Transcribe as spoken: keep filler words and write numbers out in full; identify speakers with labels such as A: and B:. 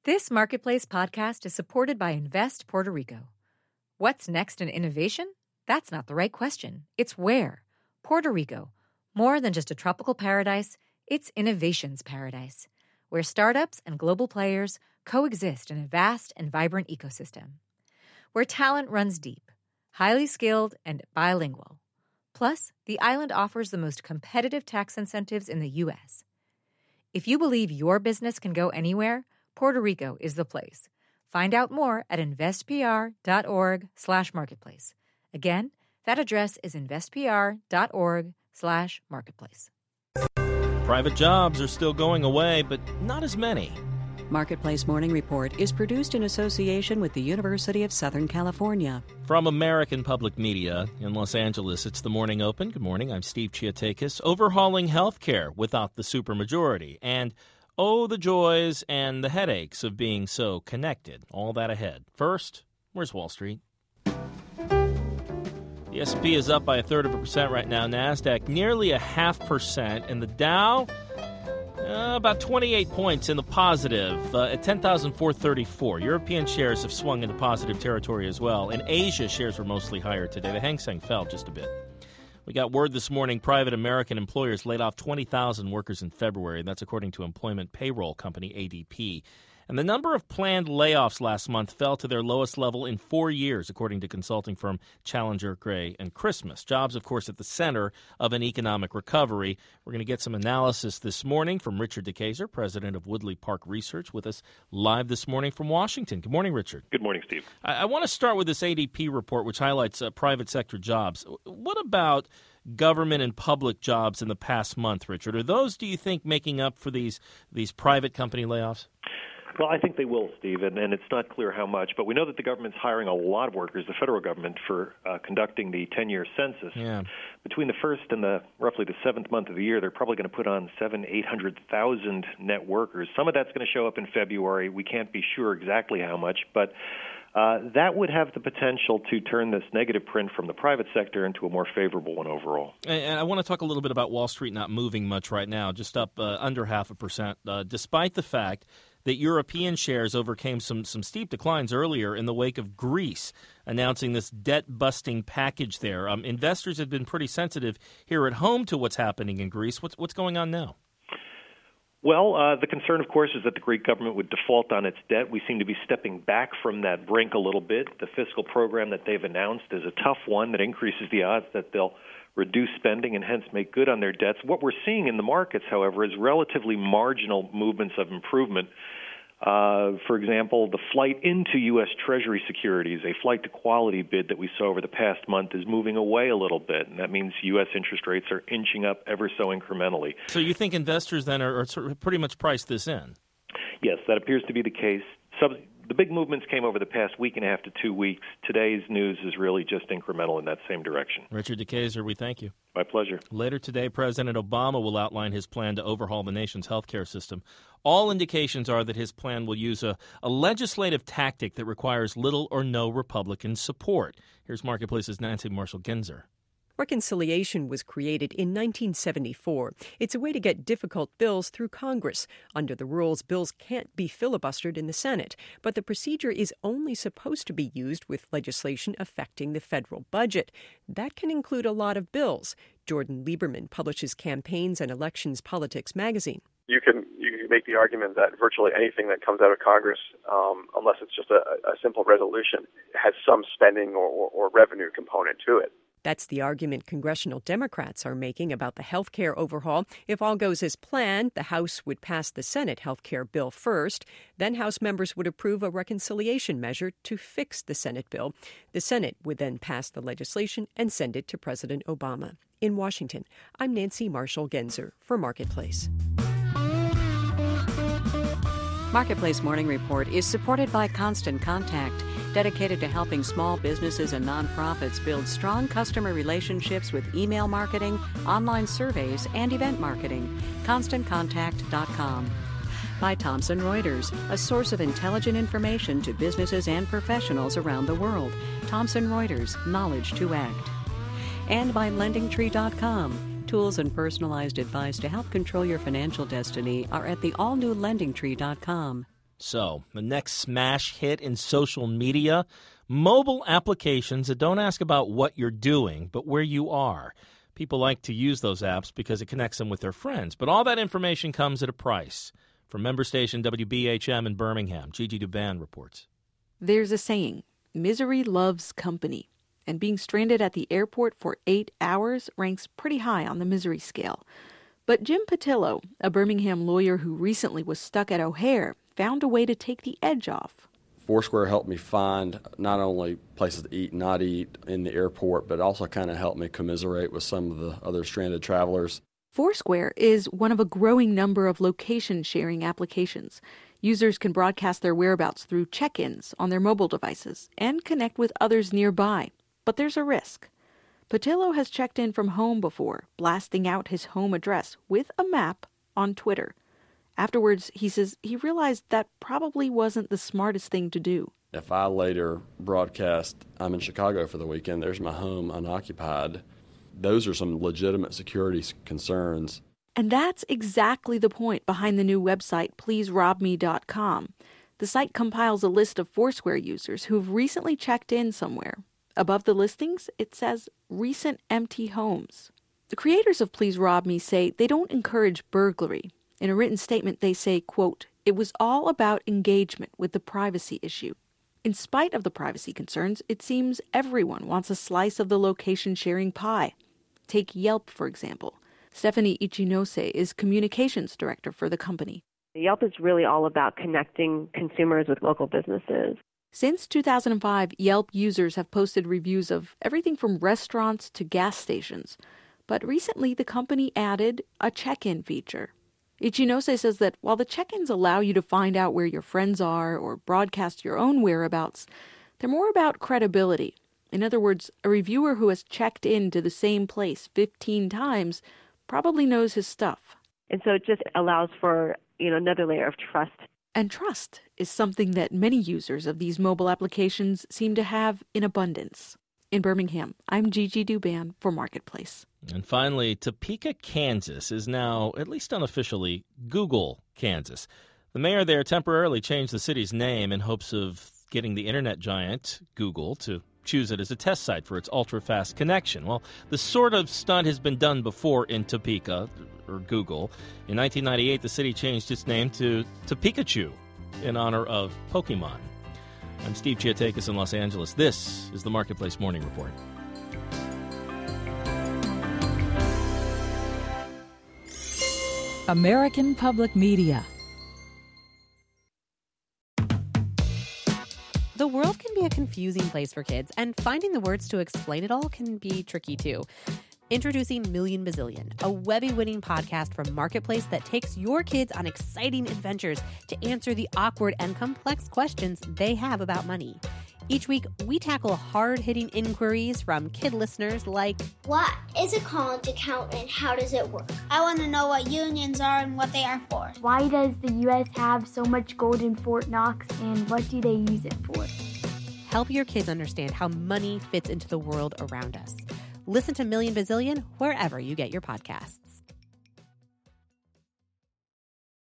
A: This Marketplace podcast is supported by Invest Puerto Rico. What's next in innovation? That's not the right question. It's where. Puerto Rico. More than just a tropical paradise, it's innovation's paradise, where startups and global players coexist in a vast and vibrant ecosystem. Where talent runs deep, highly skilled, and bilingual. Plus, the island offers the most competitive tax incentives in the U S. If you believe your business can go anywhere, Puerto Rico is the place. Find out more at investpr.org slash marketplace. Again, that address is investpr.org slash marketplace.
B: Private jobs are still going away, but not as many.
C: Marketplace Morning Report is produced in association with the University of Southern California.
B: From American Public Media in Los Angeles, it's the Morning Open. Good morning, I'm Steve Chiatakis. Overhauling healthcare without the supermajority. And oh, the joys and the headaches of being so connected. All that ahead. First, where's Wall Street? The S and P is up by a third of a percent right now. NASDAQ nearly a half percent. And the Dow, uh, about twenty-eight points in the positive uh, at ten thousand four hundred thirty-four. European shares have swung into positive territory as well. In Asia, shares were mostly higher today. The Hang Seng fell just a bit. We got word this morning private American employers laid off twenty thousand workers in February. That's according to employment payroll company A D P. And the number of planned layoffs last month fell to their lowest level in four years, according to consulting firm Challenger, Gray and Christmas. Jobs, of course, at the center of an economic recovery. We're going to get some analysis this morning from Richard DeKeyser, president of Woodley Park Research, with us live this morning from Washington. Good morning, Richard.
D: Good morning, Steve.
B: I, I want to start with this A D P report, which highlights uh, private sector jobs. What about government and public jobs in the past month, Richard? Are those, do you think, making up for these these private company layoffs?
D: Well, I think they will, Steve, and, and it's not clear how much. But we know that the government's hiring a lot of workers, the federal government, for uh, conducting the ten-year census.
B: Yeah.
D: Between the first and the roughly the seventh month of the year, they're probably going to put on seven, eight hundred thousand net workers. Some of that's going to show up in February. We can't be sure exactly how much, but uh, that would have the potential to turn this negative print from the private sector into a more favorable one overall.
B: And, and I want to talk a little bit about Wall Street not moving much right now, just up uh, under half a percent, uh, despite the fact that European shares overcame some, some steep declines earlier in the wake of Greece announcing this debt-busting package there. Um, investors have been pretty sensitive here at home to what's happening in Greece. What's, what's going on now?
D: Well, uh, the concern, of course, is that the Greek government would default on its debt. We seem to be stepping back from that brink a little bit. The fiscal program that they've announced is a tough one that increases the odds that they'll reduce spending and hence make good on their debts. What we're seeing in the markets, however, is relatively marginal movements of improvement. Uh, for example, the flight into U S. Treasury securities, a flight to quality bid that we saw over the past month, is moving away a little bit, and that means U S interest rates are inching up ever so incrementally.
B: So you think investors then are, are sort of pretty much priced this in?
D: Yes, that appears to be the case. Sub- the big movements came over the past week and a half to two weeks. Today's news is really just incremental in that same direction.
B: Richard DeKeyser, we thank you.
D: My pleasure.
B: Later today, President Obama will outline his plan to overhaul the nation's healthcare system. All indications are that his plan will use a, a legislative tactic that requires little or no Republican support. Here's Marketplace's Nancy Marshall-Genzer.
E: Reconciliation was created in nineteen seventy-four. It's a way to get difficult bills through Congress. Under the rules, bills can't be filibustered in the Senate, but the procedure is only supposed to be used with legislation affecting the federal budget. That can include a lot of bills. Jordan Lieberman publishes Campaigns and Elections Politics magazine.
F: You can you can make the argument that virtually anything that comes out of Congress, um, unless it's just a, a simple resolution, has some spending or, or, or revenue component to it.
E: That's the argument congressional Democrats are making about the health care overhaul. If all goes as planned, the House would pass the Senate health care bill first. Then House members would approve a reconciliation measure to fix the Senate bill. The Senate would then pass the legislation and send it to President Obama. In Washington, I'm Nancy Marshall-Genzer for Marketplace.
C: Marketplace Morning Report is supported by Constant Contact, dedicated to helping small businesses and nonprofits build strong customer relationships with email marketing, online surveys, and event marketing. constant contact dot com. By Thomson Reuters, a source of intelligent information to businesses and professionals around the world. Thomson Reuters, knowledge to act. And by lending tree dot com. Tools and personalized advice to help control your financial destiny are at the all-new lending tree dot com.
B: So, the next smash hit in social media, mobile applications that don't ask about what you're doing, but where you are. People like to use those apps because it connects them with their friends, but all that information comes at a price. From member station W B H M in Birmingham, Gigi Duban reports.
G: There's a saying, misery loves company, and being stranded at the airport for eight hours ranks pretty high on the misery scale. But Jim Patillo, a Birmingham lawyer who recently was stuck at O'Hare, found a way to take the edge off.
H: Foursquare helped me find not only places to eat and not eat in the airport, but also kind of helped me commiserate with some of the other stranded travelers.
G: Foursquare is one of a growing number of location-sharing applications. Users can broadcast their whereabouts through check-ins on their mobile devices and connect with others nearby. But there's a risk. Patillo has checked in from home before, blasting out his home address with a map on Twitter. Afterwards, he says he realized that probably wasn't the smartest thing to do.
H: If I later broadcast, I'm in Chicago for the weekend, there's my home unoccupied, those are some legitimate security concerns.
G: And that's exactly the point behind the new website, please rob me dot com. The site compiles a list of Foursquare users who've recently checked in somewhere. Above the listings, it says recent empty homes. The creators of Please Rob Me say they don't encourage burglary. In a written statement, they say, quote, it was all about engagement with the privacy issue. In spite of the privacy concerns, it seems everyone wants a slice of the location-sharing pie. Take Yelp, for example. Stephanie Ichinose is communications director for the company.
I: Yelp is really all about connecting consumers with local businesses.
G: Since two thousand five, Yelp users have posted reviews of everything from restaurants to gas stations. But recently, the company added a check-in feature. Ichinose says that while the check-ins allow you to find out where your friends are or broadcast your own whereabouts, they're more about credibility. In other words, a reviewer who has checked in to the same place fifteen times probably knows his stuff.
I: And so it just allows for, you know, another layer of trust.
G: And trust is something that many users of these mobile applications seem to have in abundance. In Birmingham, I'm Gigi Duban for Marketplace.
B: And finally, Topeka, Kansas is now, at least unofficially, Google, Kansas. The mayor there temporarily changed the city's name in hopes of getting the internet giant, Google, to choose it as a test site for its ultra-fast connection. Well, the sort of stunt has been done before in Topeka, or Google. In nineteen ninety-eight, the city changed its name to Topekachu in honor of Pokemon. I'm Steve Chiatakis in Los Angeles. This is the Marketplace Morning Report.
J: American Public Media.
K: The world can be a confusing place for kids, and finding the words to explain it all can be tricky too. Introducing Million Bazillion, a Webby-winning podcast from Marketplace that takes your kids on exciting adventures to answer the awkward and complex questions they have about money. Each week, we tackle hard-hitting inquiries from kid listeners like,
L: what is a college account and how does it work? I want to know what unions are and what they are for.
M: Why does the U S have so much gold in Fort Knox and what do they use it for?
K: Help your kids understand how money fits into the world around us. Listen to Million Bazillion wherever you get your podcasts.